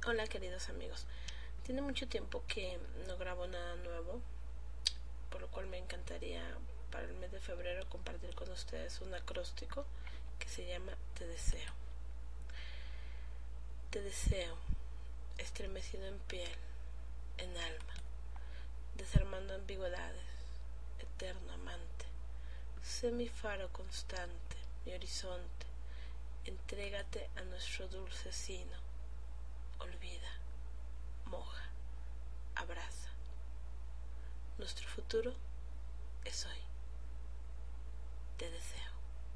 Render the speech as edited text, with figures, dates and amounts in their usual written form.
Hola queridos amigos, tiene mucho tiempo que no grabo nada nuevo, por lo cual me encantaría para el mes de febrero compartir con ustedes un acróstico que se llama Te deseo. Te deseo, estremecido en piel, en alma, desarmando ambigüedades, eterno amante. Sé mi faro constante, mi horizonte, entrégate a nuestro dulce sino. Olvida, moja, abraza. Nuestro futuro es hoy. Te deseo.